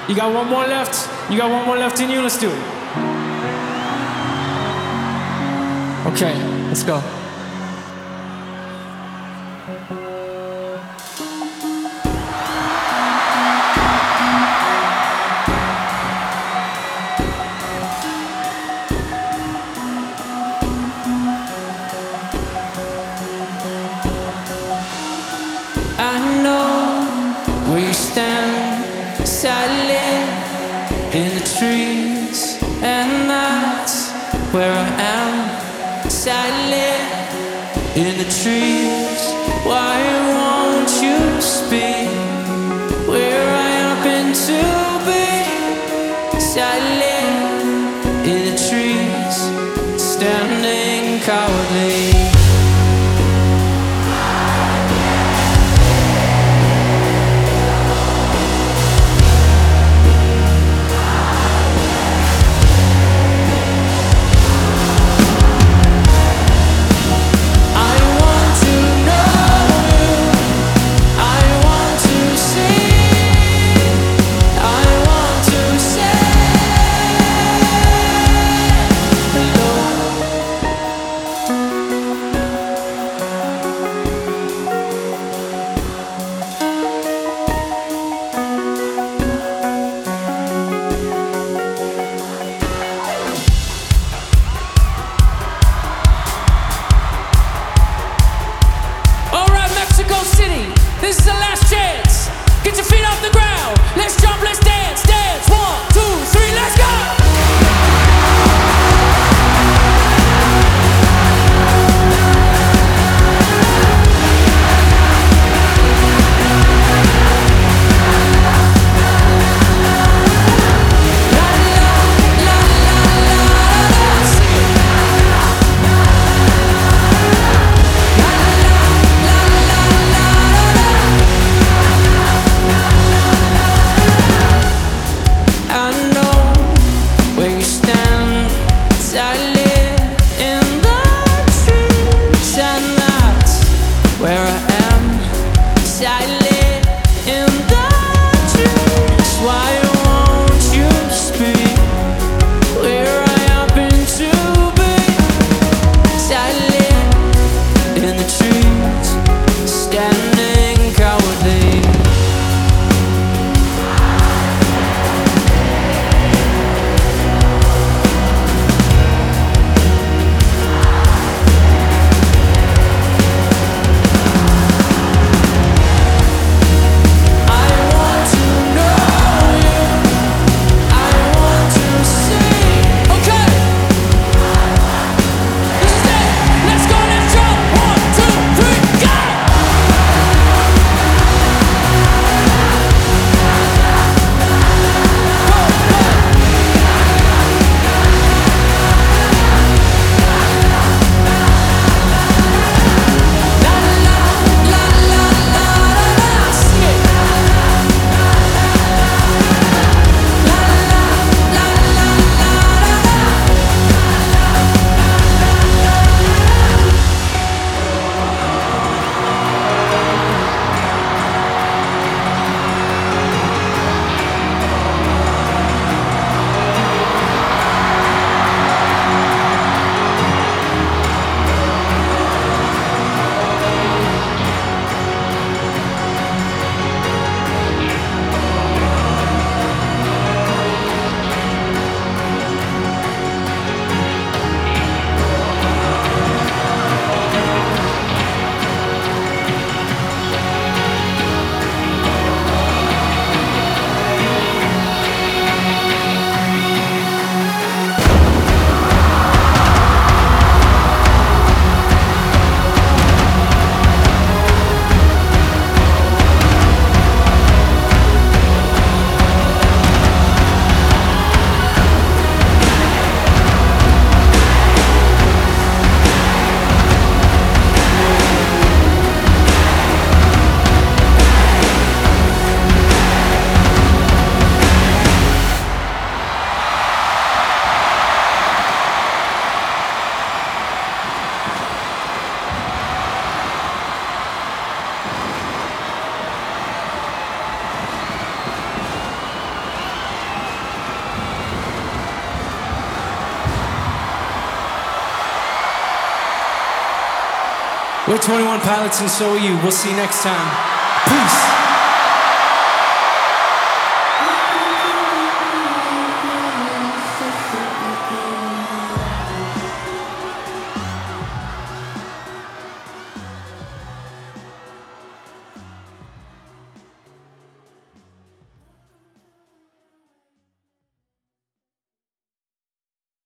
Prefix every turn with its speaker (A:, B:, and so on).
A: You got one more left? You got one more left in you? Let's do it. Okay, let's go. I know where you stand, silent in the trees, and that's where I am, silent in the trees. Why won't you speak where I happen to be? Silent in the trees, standing cowardly. We're 21 Pilots and so are you. We'll see you next time. Peace.